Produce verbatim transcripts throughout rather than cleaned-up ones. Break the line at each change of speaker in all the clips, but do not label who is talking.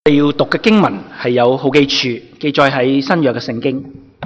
要讀嘅經文係有好幾處記載喺新約嘅聖經。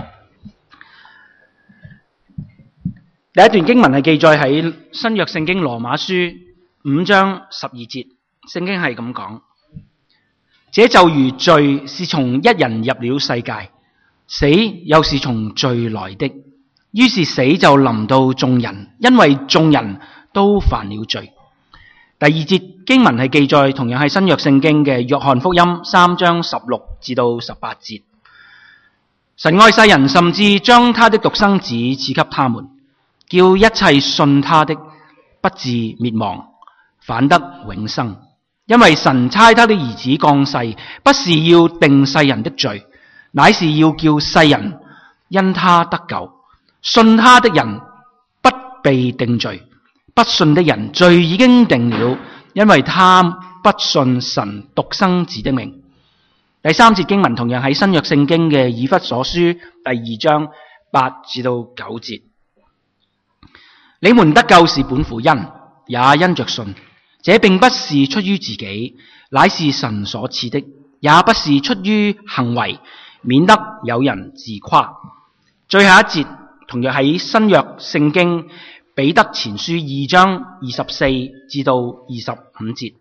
第一段經文係記載喺新約聖經羅馬書五章十二節，聖經係咁講：這就如罪是從一人入了世界，死又是從罪來的，於是死就臨到眾人，因為眾人都犯了罪。第二節經文係記載同樣係新約聖經嘅約翰福音三章十六至到十八節。神愛世人，甚至將他的獨生子賜給他們，叫一切信他的不至滅亡，反得永生。因為神差他的兒子降世，不是要定世人的罪，乃是要叫世人因他得救。信他的人不被定罪，不信的人罪已經定了，因為他不信神獨生子的名。第三節經文同樣喺新約聖經嘅以弗所書第二章八至到九節。你們得救是本乎恩，也因着信。這並不是出於自己，乃是神所賜的，也不是出於行為，免得有人自誇。最後一節同樣喺新約聖經彼得前書二章二十四至到二十五節。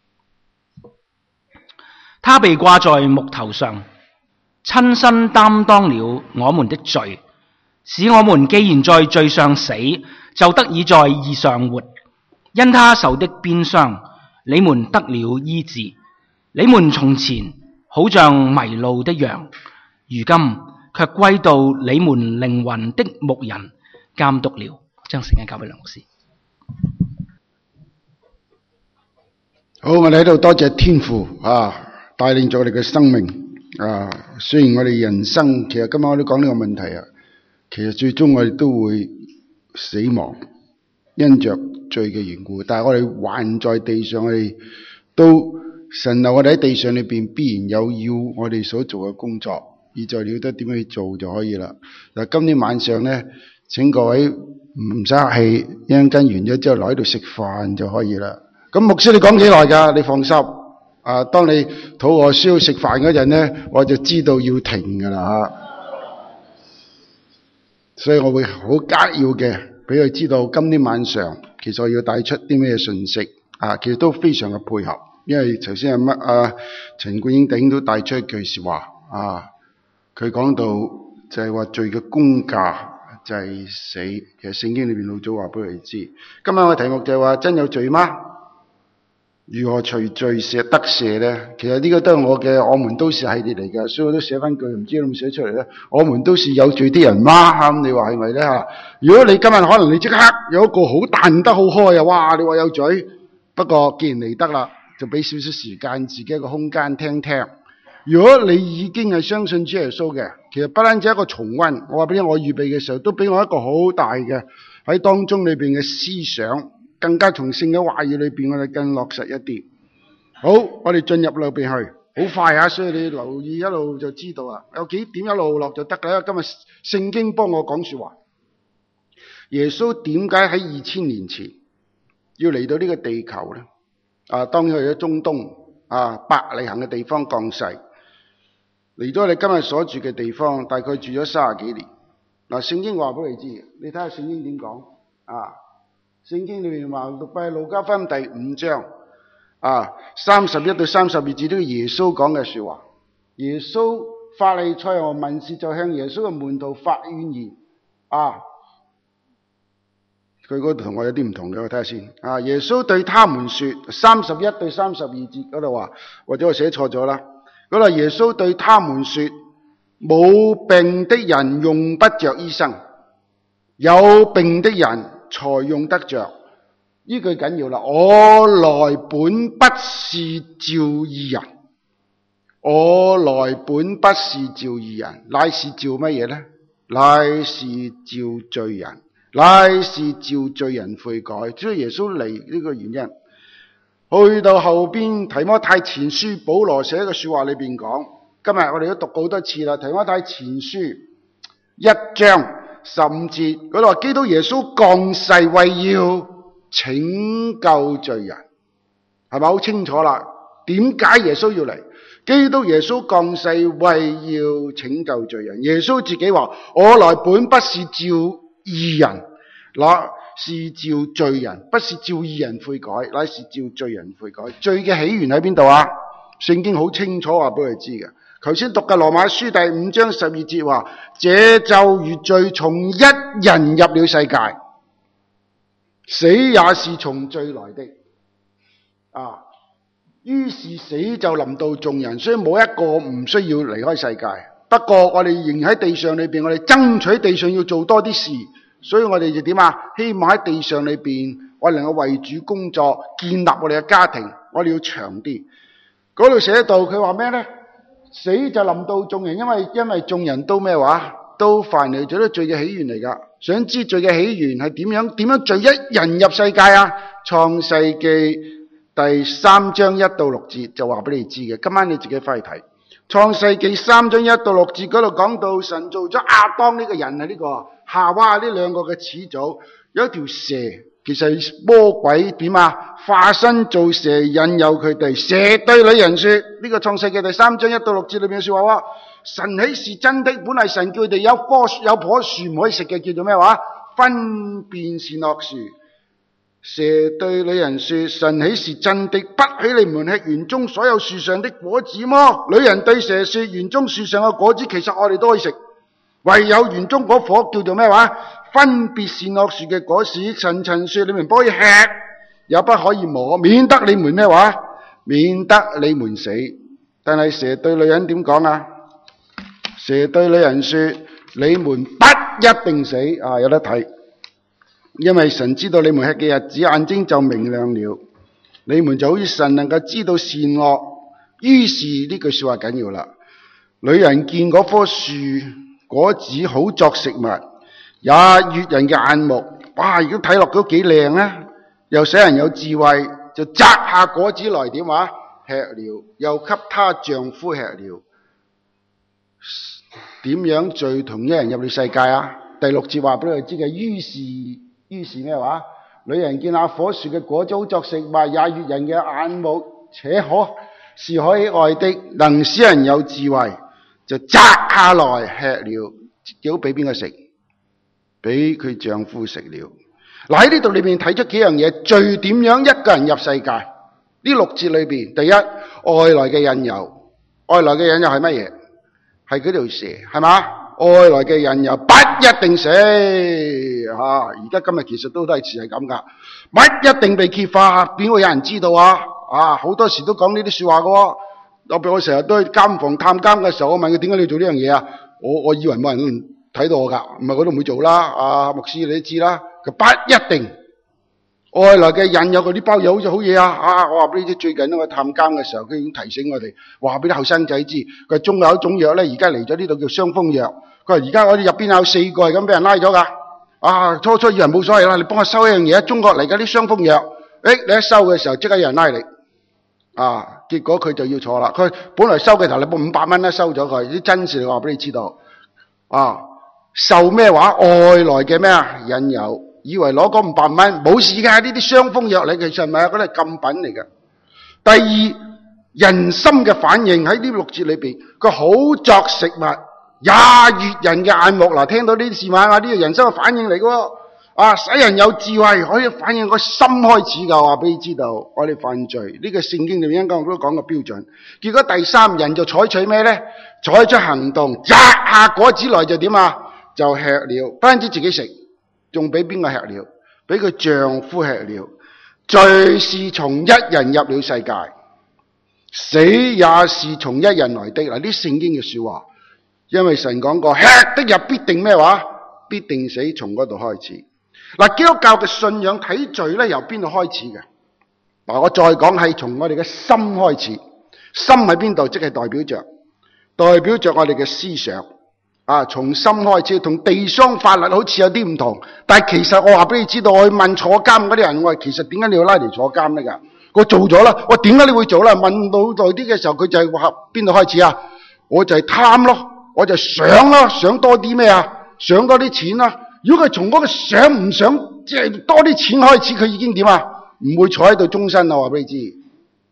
他被掛在木頭上，親身擔當了我們的罪，使我們既然在罪上死，就得以在義上活。因他受的鞭傷，你們得了醫治。你們從前好像迷路的羊，如今卻歸到你們靈魂的牧人監督了。將時間交俾梁老師。
好，我哋喺度多謝天父啊，帶領咗我哋嘅生命啊。雖然我哋人生，其實今晚我都講呢個問題啊，其實最終我哋都會死亡，因着罪嘅緣故。但係我哋還在地上，我哋都神留我哋喺地上裏邊，必然有要我哋所做嘅工作，而在了得點樣去做就可以啦。嗱，今天晚上咧，請各位唔使客氣，一陣間完咗之後留喺度食飯就可以啦。咁牧師你講幾耐噶？你放心，啊，當你肚餓需要食飯嗰陣咧，我就知道要停噶啦吓。所以我會好扼要嘅俾佢知道，今天晚上其實我要帶出啲咩信息啊，其實都非常嘅配合，因為頭先係乜啊陳冠英弟兄都帶出一句說話啊，佢講到就係話罪嘅工價就係死，其實聖經裏邊老早話俾佢哋知。今日嘅題目就係話真有罪嗎？如何除罪赦得赦咧？其實呢個都係我嘅我們都是系列嚟嘅，所以我都寫翻句，唔知有冇寫出嚟咧？我們都是有罪啲人嗎？咁你話係咪咧吓？如果你今日可能你即刻有一個好彈得好開啊，哇！你話有罪，不過既然嚟得啦，就俾少少時間自己一個空間聽聽。如果你已經係相信主耶穌嘅，其實不單止一個重溫，我話俾你，我預備嘅時候都俾我一個好大嘅喺當中裏邊嘅思想。更加從聖嘅話語裏邊，我哋更落實一啲。好，我哋進入裏邊去，好快啊！所以你留意一路就知道啦。有幾點一路落就得啦。今日聖經幫我講說話。耶穌點解喺二千年前要嚟到呢個地球咧？啊，當然去咗中東啊，伯利恆嘅地方降世，嚟到我哋今日所住嘅地方，大概住咗三十幾年。嗱、啊，聖經話俾你知，你睇下聖經點講啊？聖經裏面話讀喺路加福音第五章啊，三十一到三十二節都係耶穌講嘅說話。耶穌法利賽和文士就向耶穌嘅門徒發怨言啊，佢嗰度同我有啲唔同嘅，我睇下先啊。耶穌對他們說，三十一到三十二節嗰度話，或者我寫錯咗啦。嗰度耶穌對他們說，冇病的人用不着醫生，有病的人才用得着。呢句緊要啦！我來本不是召義人，我來本不是召義人，乃是召乜嘢呢？乃是召罪人，乃是召罪人悔改。所以耶穌嚟呢個原因，去到後邊提摩太前書保羅寫嘅說話裏邊講，今日我哋都讀好多次啦。提摩太前書一章十五節嗰度話，基督耶穌降世為要拯救罪人，係咪好清楚啦？點解耶穌要嚟？ 基督耶穌降世為要拯救罪人。耶穌自己話：我來本不是召義人，那是召罪人，不是召義人悔改，乃是召罪人悔改。罪嘅起源喺邊度啊？聖經好清楚話俾佢知嘅。頭先讀嘅羅馬書第五章十二節話：這就如罪從一人入了世界，死也是從罪來的。啊，於是死就臨到眾人，所以冇一個唔需要離開世界。不過我哋仍喺地上裏邊，我哋爭取地上要做多啲事，所以我哋就點啊？希望喺地上裏邊，我哋能夠為主工作，建立我哋嘅家庭，我哋要長啲。嗰度寫到佢話咩呢？死就臨到眾人，因為因為眾人都咩話？都犯了罪，都罪嘅起源嚟噶。想知罪嘅起源係點樣？點樣罪一人入世界啊？創世記第三章一到六節就話俾你知嘅。今晚你自己翻去睇創世記三章一到六節嗰度講到神做咗亞當呢個人係呢個夏娃呢兩個嘅始祖，有一條蛇。其實魔鬼點啊？化身做蛇引誘佢哋。蛇對女人說，呢、這個創世記第三章一到六節裏面說話，神豈是真的？本嚟神叫佢哋有棵有棵樹唔可以食嘅，叫做咩話？分辨善惡樹。蛇對女人說，神豈是真的？不許你們吃園中所有樹上的果子麼？女人對蛇說，園中樹上嘅果子其實我哋都可以食，唯有園中嗰棵叫做咩話？分別善惡樹嘅果子，神曾說你們不可以吃，也不可以摸，免得你們咩話？免得你們死。但係蛇對女人點講啊？蛇對女人說，你們不一定死啊！有得睇，因為神知道你們吃嘅日子，眼睛就明亮了，你們就好似神能夠知道善惡。於是呢句說話緊要啦，女人見嗰棵樹果子好作食物，也悅人嘅眼目，哇！如果睇落都幾靚啊，又使人有智慧，就摘下果子來點話？吃了，又給她丈夫吃了。點樣罪同一人入了世界啊？第六節話俾你知嘅，於是於是咩話？女人見那棵樹嘅果子好作食物，也悅人嘅眼目，且可是可喜愛的，能使人有智慧，就摘下來吃了。結果俾邊個食？俾佢丈夫食了。嗱，喺呢度裏邊睇出幾樣嘢，罪點樣一個人入世界？呢六節裏邊，第一，外來嘅引誘，外來嘅引誘係乜嘢？係嗰條蛇，係嘛？外來嘅引誘不一定死吓，而家今日其實都都係似係咁噶，不一定被揭發，邊會有人知道啊？啊，好多時都講呢啲說話噶。我譬如我成日都去監房探監嘅時候，我問佢點解你要做呢樣嘢啊？我我以為冇人睇到我噶，唔係我都唔會做啦。啊，牧師你都知啦，佢不一定。外來嘅引誘，佢呢包嘢好似好嘢啊！啊，我話俾你知，最近我探監嘅時候，佢已經提醒我哋，話俾啲後生仔知，佢中有一種藥咧，而家嚟咗呢度叫傷風藥。佢話而家我哋入邊有四個係咁俾人拉咗噶。啊，初初以為冇所謂啦，你幫我收一樣嘢，中國嚟嘅啲傷風藥，誒，你一收嘅時候即刻有人拉你。啊，結果佢就要坐啦。佢本來收嘅頭你報五百蚊啦，收咗佢，啲真事話俾你知道。啊，受咩話？外來嘅咩啊？引誘。以為攞嗰五百蚊冇事㗎，呢啲傷風藥嚟，其實唔係啊，嗰啲係禁品嚟嘅。第二，人心嘅反應喺呢六節裏邊，佢好作食物，也悅人嘅眼目。嗱，聽到呢啲字眼啊，呢個人心嘅反應嚟嘅，啊，使人有智慧，可以反映個心開始噶。話俾你知道，我哋犯罪呢個聖經裏面剛剛都講個標準。結果第三人就採取咩咧？採取行動，摘下果子來就點啊？就吃了，不單止自己食。仲俾邊個吃了？俾佢丈夫吃了。罪是從一人入了世界，死也是從一人來的。嗱，啲聖經嘅說話，因為神講過，吃的日必定咩話？必定死，從嗰度開始。嗱，基督教嘅信仰睇罪咧，由邊度開始嘅？嗱，我再講係從我哋嘅心開始。心喺邊度？即係代表着，代表着我哋嘅思想。啊，從心開始，同地上法律好似有啲唔同，但係其實我話俾你知道，我去問坐監嗰啲人，我話其實點解你要拉嚟坐監呢？噶，我做咗啦，我點解你會做啦？問到耐啲嘅時候，佢就係話邊度開始啊？我就係貪咯，我就想咯，想多啲咩啊？想多啲錢啦。如果佢從嗰個想唔想，即係多啲錢開始，佢已經點啊？唔會坐喺度終身啊！我話俾你知，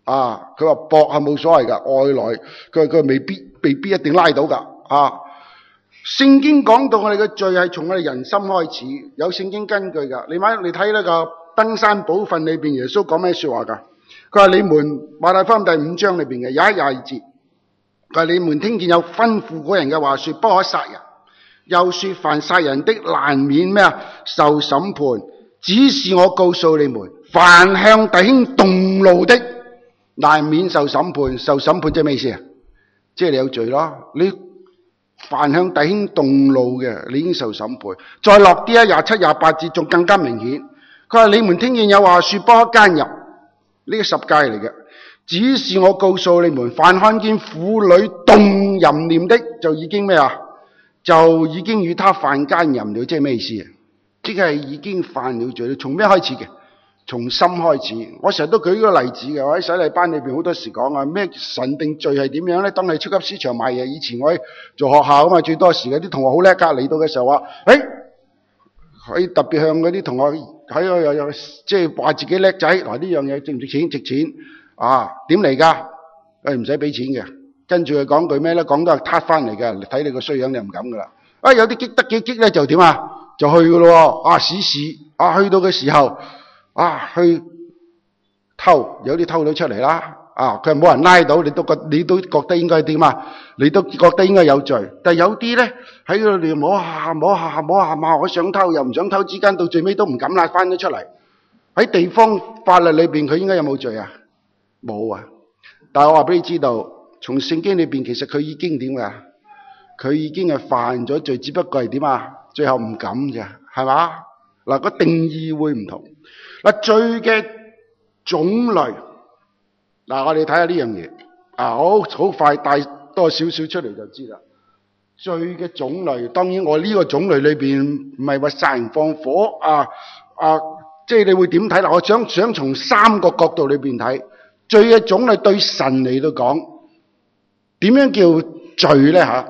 啊，佢話搏係冇所謂噶，外來佢佢未必未必一定拉到噶啊。聖經講到我哋嘅罪係從我哋人心開始，有聖經根據噶。你買你睇呢個登山寶訓裏邊，耶穌講咩說話噶？佢話你們馬太福音第五章裏邊嘅廿一廿二節，佢話你們聽見有吩咐嗰人嘅話說不可殺人，又說凡殺人的難免咩啊受審判。只是我告訴你們，凡向弟兄動怒的，難免受審判。受審判即係咩意思啊？即係你有罪咯。你凡向弟兄動怒嘅，你已經受審判。再落啲啊，廿七廿八節仲更加明顯。佢話你們聽見有話說不可奸淫，呢個十誡嚟嘅。只是我告訴你們，凡看見婦女動淫念的，就已經咩啊？就已經與他犯奸淫了。即係咩意思啊？即係已經犯了罪。從咩開始嘅？從心開始。我成日都舉呢個例子嘅，我喺洗禮班裏邊好多時講啊，咩神定罪係點樣咧？當你超級市場買嘢，以前我喺做學校啊嘛，最多時嗰啲同學好叻噶，嚟到嘅時候話，誒，可以特別向嗰啲同學喺度又又即係話自己叻仔，嗱呢樣嘢值唔值錢？值錢啊？點嚟噶？誒唔使俾錢嘅，跟住佢講句咩咧？講到係撻翻嚟嘅，睇你個衰樣你唔敢噶啦。啊有啲激得幾激咧就點啊？就去噶咯，啊試試啊去到嘅時候。啊，去偷，有啲偷到出嚟啦。啊，佢係冇人拉到，你都覺你都覺得應該點啊？你都覺得應該有罪。但係有啲咧喺度你摸下摸下摸下嘛，我想偷又唔想偷之間，到最尾都唔敢拉翻咗出嚟。喺地方法律裏邊，佢應該有冇罪啊？冇啊。但係我話俾你知道，從聖經裏邊，其實佢已經點噶？佢已經係犯咗罪，只不過係點啊？最後唔敢咋，係嘛？嗱，個定義會唔同。嗱，罪嘅種類，嗱我哋睇下呢樣嘢，啊好好快帶多少少出嚟就知啦。罪嘅種類，當然我呢個種類裏邊唔係話殺人放火啊啊，即係你會點睇啦？我想想從三個角度裏邊睇，罪嘅種類對神嚟到講，點樣叫罪咧吓？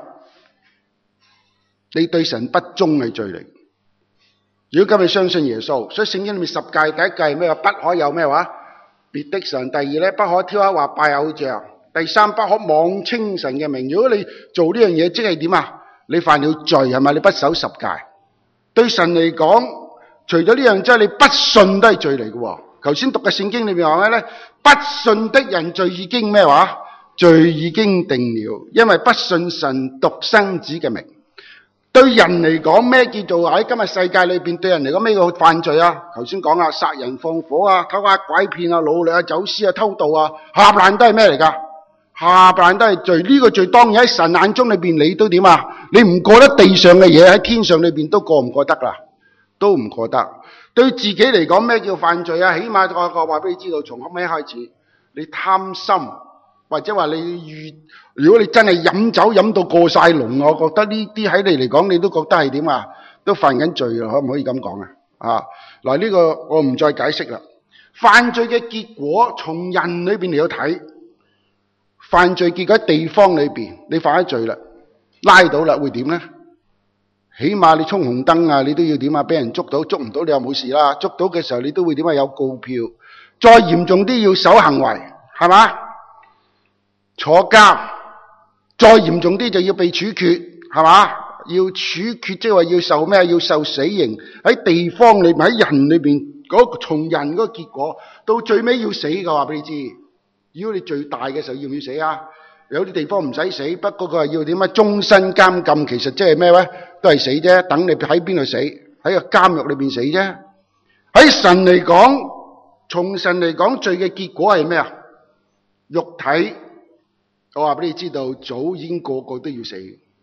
你對神不忠係罪嚟。如果今日相信耶穌，所以聖經裏面十誡第一誡係咩話？不可有咩話？別的神。第二咧，不可雕刻或拜偶像。第三，不可妄稱神嘅名。如果你做呢樣嘢，即係點啊？你犯了罪係咪？你不守十誡。對神嚟講，除咗呢樣之外，你不信都係罪嚟嘅。頭先讀嘅聖經裏面話咩咧？不信的人罪已經咩話？罪已經定了，因為不信神獨生子嘅名。對人嚟講，咩叫做喺今日世界裏邊對人嚟講咩叫犯罪啊？頭先講啊，殺人放火啊，偷呃拐騙啊，擄掠啊，走私啊，偷盜啊，冚唪唥都係咩嚟噶？冚唪唥都係罪。呢個罪當然喺神眼中裏邊，你都點啊？你唔過得地上嘅嘢，喺天上裏邊都過唔過得啦？都唔過得。對自己嚟講，咩叫犯罪啊？起碼我我話俾你知道，從後尾開始，你貪心。或者話你遇，如果你真係飲酒飲到過晒龍，我覺得呢啲喺你嚟講，你都覺得係點啊？都犯緊罪啊？可唔可以咁講啊？啊，嗱呢個我唔再解釋啦。犯罪嘅結果，從人裏邊嚟到睇，犯罪結果喺地方裏邊，你犯咗罪啦，拉到啦，會點咧？起碼你衝紅燈啊，你都要點啊？俾人捉到，捉唔到你又冇事啦。捉到嘅時候，你都會點啊？有告票。再嚴重啲要守行為，係嘛？坐監，再嚴重啲就要被處決，係嘛？要處決即係話要受咩？要受死刑。喺地方裏面，喺人裏邊，嗰從人嗰個結果，到最尾要死嘅話俾你知。如果你最大嘅時候要唔要死啊？有啲地方唔使死，不過佢話要點啊？終身監禁，其實即係咩咧？都係死啫。等你喺邊度死？喺個監獄裏邊死啫。喺神嚟講，從神嚟講，罪嘅結果係咩啊？肉體。我話俾你知道，早已經個個都要死，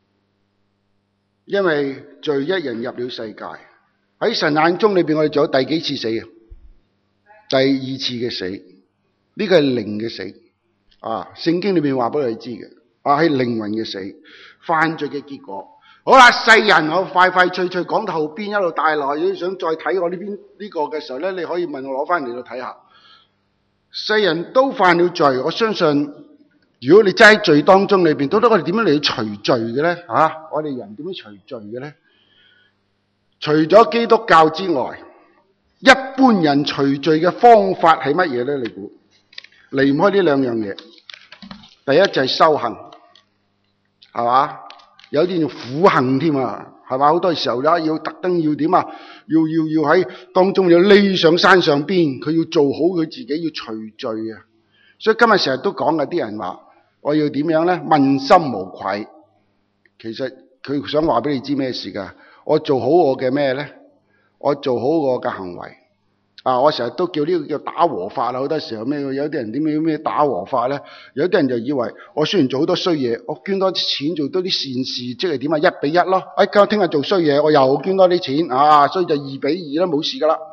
因為罪一人入了世界。喺神眼中裏邊，我哋仲有第幾次死啊？第二次嘅死，呢個係靈嘅死啊！聖經裏邊話俾你知嘅，啊係靈魂嘅死，犯罪嘅結果。好啦，世人我快快脆脆講到後邊一路帶落，如果想再睇我呢邊呢個嘅時候咧，你可以問我攞翻嚟度睇下。世人都犯了罪，我相信。如果你真喺罪當中裏邊，到底我哋點樣嚟除罪嘅咧？啊，我哋人點樣除罪嘅咧？除咗基督教之外，一般人除罪嘅方法係乜嘢咧？你估？ 離唔開呢兩樣嘢。第一就係修行，係嘛？有啲要苦行添啊，係嘛？好多時候咧要特登要點啊？要要要喺當中要匿上山上邊，佢要做好佢自己，要除罪啊！所以今日成日都講嘅啲人話，我要點樣咧？問心無愧。其實佢想話俾你知咩事噶？我做好我嘅咩咧？我做好我嘅行為啊！我成日都叫呢個叫打和法啦。好多時候咩？有啲人點樣咩打和法咧？有啲人就以為我雖然做好多衰嘢，我捐多啲錢做多啲善事，即係點啊？一比一咯。哎，今日聽日做衰嘢，我又捐多啲錢啊，所以就二比二啦，冇事噶啦。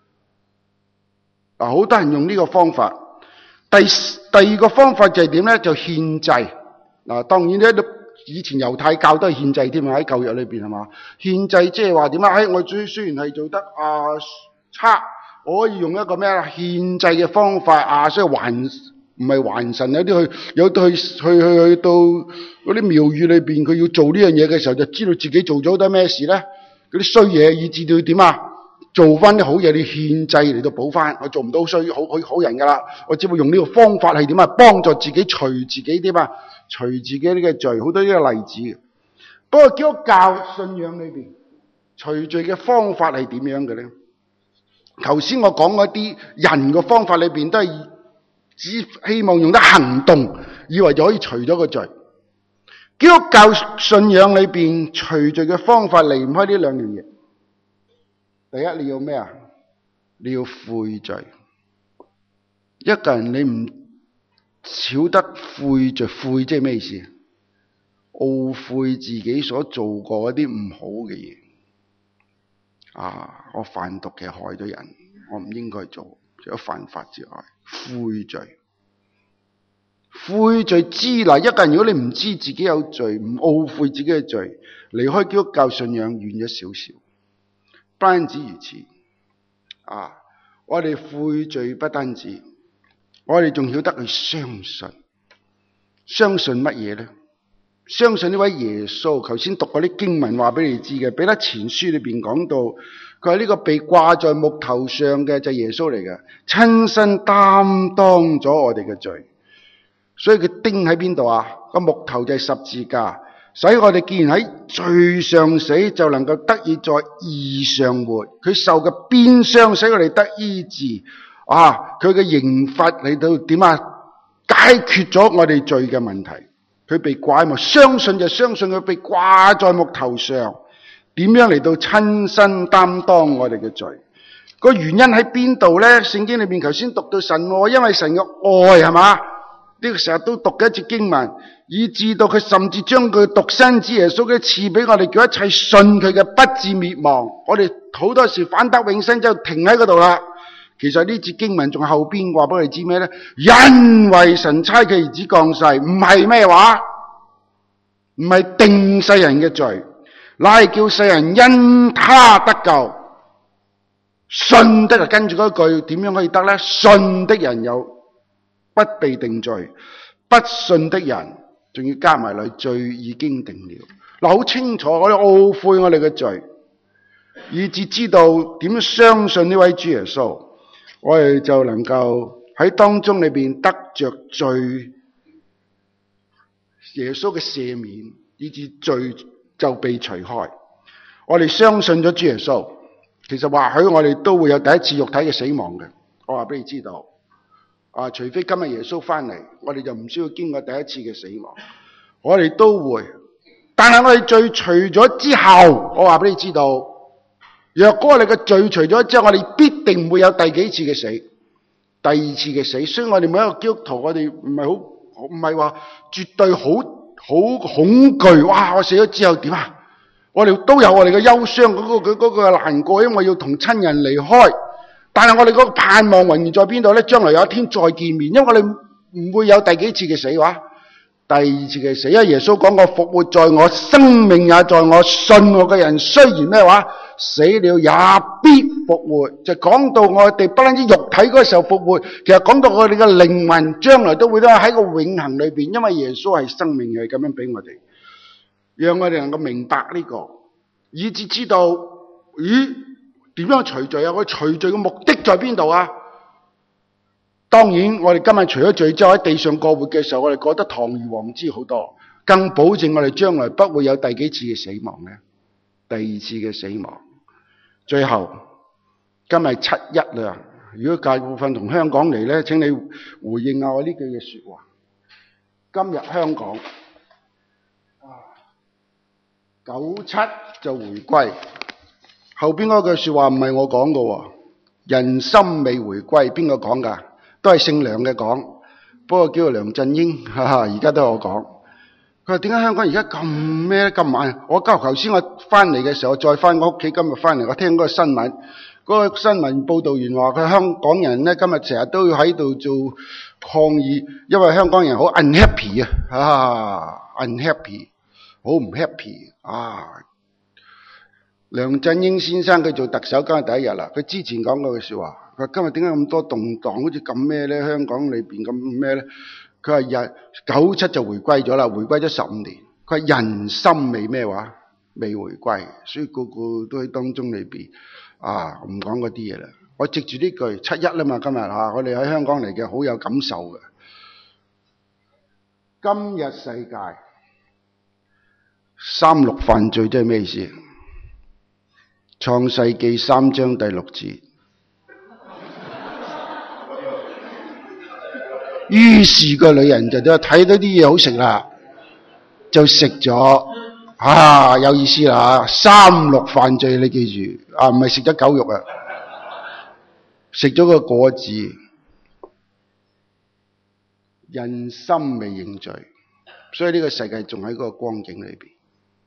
嗱，好多人用呢個方法。第第二個方法就係點咧？就獻祭。嗱，當然咧都。以前猶太教都係獻祭添啊，喺舊約裏邊係嘛？獻祭即係話點啊？哎，我雖雖然係做得啊差，我可以用一個咩啊獻祭嘅方法啊，所以還唔係還神，有啲去有啲去去去去到嗰啲廟宇裏邊，佢要做呢樣嘢嘅時候，就知道自己做咗好多咩事咧？嗰啲衰嘢，以至到點啊？做翻啲好嘢，你獻祭嚟到補翻。我做唔到衰好好好人噶啦，我只會用呢個方法係點啊？幫助自己除自己點啊？除自己呢個罪，好多呢個例子。不過基督教信仰裏邊除罪嘅方法係點樣嘅咧？頭先我講嗰啲人嘅方法裏邊都係只希望用得行動，以為就可以除咗個罪。基督教信仰裏邊除罪嘅方法離唔開呢兩樣嘢。第一，你要咩啊？你要悔罪。一個人你唔曉得悔罪，悔即係咩意思？懊悔自己所做過一啲唔好嘅嘢。啊，我販毒嘅害咗人，我唔應該做，除咗犯法之外，悔罪。悔罪知嗱，一個人如果你唔知自己有罪，唔懊悔自己嘅罪，離開基督教信仰遠咗少少。不單止如此，啊！我哋悔罪不單止，我哋仲曉得去相信。相信乜嘢咧？相信呢位耶穌。頭先讀嗰啲經文話俾你知嘅，彼得前書裏邊講到，佢係呢個被掛在木頭上嘅就係耶穌嚟嘅，親身擔當咗我哋嘅罪。所以佢釘喺邊度啊？個木頭就係十字架。所以我哋既然喺罪上死，就能夠得以在義上活。佢受嘅鞭傷使我哋得醫治。啊，佢嘅刑罰嚟到點啊？解決咗我哋罪嘅問題。佢被掛喺木，相信就相信佢被掛在木頭上。點樣嚟到親身擔當我哋嘅罪？個原因喺邊度咧？聖經裏邊頭先讀到神愛，因為神嘅愛係嘛？呢個成日都讀嘅一節經文。以至到佢甚至將佢獨生子耶穌嘅賜俾我哋，叫一切信佢嘅不至滅亡。我哋好多時反得永生就停喺嗰度啦。其實呢節經文仲後邊話俾我哋知咩咧？因為神差佢兒子降世，唔係咩話？唔係定世人嘅罪，乃係叫世人因他得救。信的就跟住嗰句，點樣可以得咧？信的人有不被定罪，不信的人仲要加埋嚟，罪已經定了。嗱，好清楚，我哋懊悔我哋嘅罪，以至知道點樣相信呢位主耶穌，我哋就能夠喺當中裏邊得着罪，耶穌嘅赦免，以至罪就被除開。我哋相信咗主耶穌，其實或許我哋都會有第一次肉體嘅死亡嘅。我話俾你知道。啊！除非今日耶穌翻嚟，我哋就唔需要經過第一次嘅死亡，我哋都會。但係我哋罪除咗之後，我話俾你知道，若果我哋嘅罪除咗之後，我哋必定唔會有第幾次嘅死，第二次嘅死。所以我哋每一個基督徒，我哋唔係好唔係話絕對好好恐懼。哇！我死咗之後點啊？我哋都有我哋嘅憂傷，嗰個佢嗰個難過，因為要同親人離開。但係我哋嗰個盼望永遠在邊度咧？將來有一天再見面，因為我哋唔會有第幾次嘅死話，第二次嘅死。因為耶穌講過復活在我，生命也在我，信我嘅人雖然咩話死了也必復活。就講到我哋不單止肉體嗰個時候復活，其實講到我哋嘅靈魂將來都會都喺個永恆裏邊，因為耶穌係生命嘅，咁樣俾我哋，讓我哋能夠明白呢個，以至知道咦？點樣除罪啊？我除罪嘅目的在邊度啊？ 當然，我哋今日除咗罪之後喺地上過活嘅時候，我哋過得堂而皇之好多，更保證我哋將來不會有第幾次嘅死亡呢？第二次嘅死亡。最後，今日七一啦，如果大部分同香港嚟呢，請你回應下我呢句嘅說話。今日香港九七就回歸，後邊嗰句說話唔係我講嘅，人心未回歸，邊個講噶？都係姓梁嘅講，不過叫做梁振英，哈哈，而家都係我講。佢話點解香港而家咁咩咁慢？我今頭先我翻嚟嘅時候，再翻我屋企，今日翻嚟，我聽嗰個新聞，嗰、嗰個新聞報道員話佢香港人咧今日成日都要喺度做抗議，因為香港人好 unhappy 啊，啊 unhappy， 好唔 happy 啊！梁振英先生佢做特首今日第一日啦，佢之前講過句說話，佢話今日點解咁多動盪，好似咁咩咧？香港裏邊咁咩咧？佢話日九七就回歸咗啦，回歸咗十五年。佢話人心未咩話，未回歸，所以個個都喺當中裏邊啊，唔講嗰啲嘢啦。我藉住呢句七一啦嘛，今日吓，我哋喺香港嚟嘅好有感受嘅。今日世界三六犯罪即係咩意思？創世記三章第六節。於是個女人就睇到啲嘢好食啦，就食咗。啊，有意思啦！三六犯罪，你記住啊，唔係食咗狗肉啊，食咗個果子。人心未認罪，所以呢個世界仲喺嗰個光景裏邊。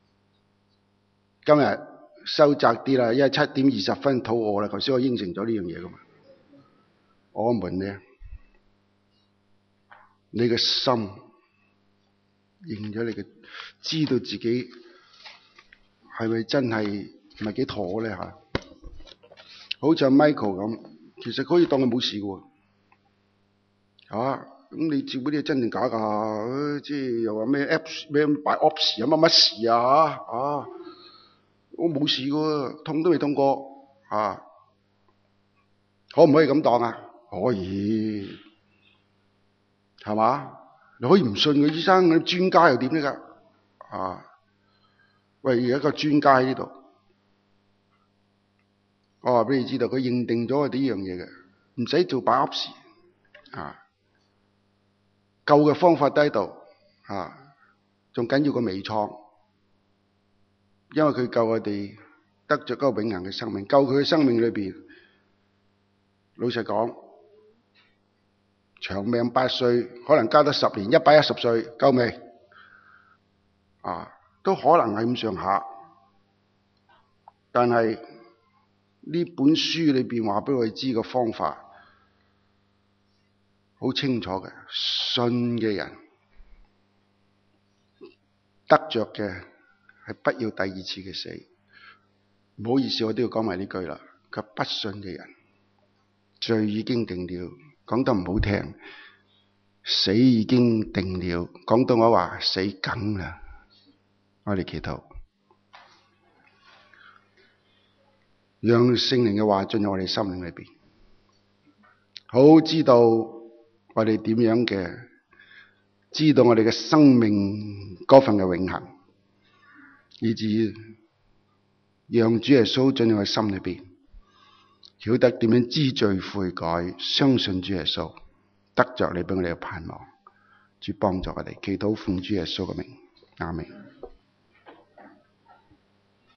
今日收窄啲啦，因為七點二十分肚餓啦。頭先我應承咗呢樣嘢噶嘛，我問你，你嘅心認咗你嘅，知道自己係咪真係唔係幾妥咧吓？好似阿 Michael 咁，其實可以當佢冇事嘅，吓、啊、咁你照嗰啲真定假噶？即係又話咩 apps 咩 biopsy 有乜乜事啊？啊，我冇事嘅，痛都未痛過，啊，可唔可以咁當啊？可以。係嘛？你可以唔信個醫生，嗰啲專家又點呢？噶啊？喂，而家個專家喺呢度，我話俾你知道，佢認定咗我哋呢樣嘢嘅，唔使做 biopsy啊，救嘅方法都喺度啊，仲緊要個微創，因為佢救我哋得着嗰個永恆嘅生命，救佢嘅生命裏邊，老實講。長命八歲，可能加多十年，一百一十歲夠未？啊，都可能係咁上下。但係呢本書裏邊話俾我哋知個方法，好清楚嘅。信嘅人得着嘅係不要第二次嘅死。唔好意思，我都要講埋呢句啦。佢不信嘅人，罪已經定了。講得唔好聽，死已經定了。講到我話死梗啦，我哋祈禱，讓聖靈嘅話進入我哋心靈裏邊，好知道我哋點樣嘅，知道我哋嘅生命嗰份嘅永恆，以至讓主耶穌進入我哋心裏邊。曉得點樣知罪悔改，相信主耶穌，得着你俾我哋嘅盼望，主幫助我哋，祈禱奉主耶穌嘅名，阿們。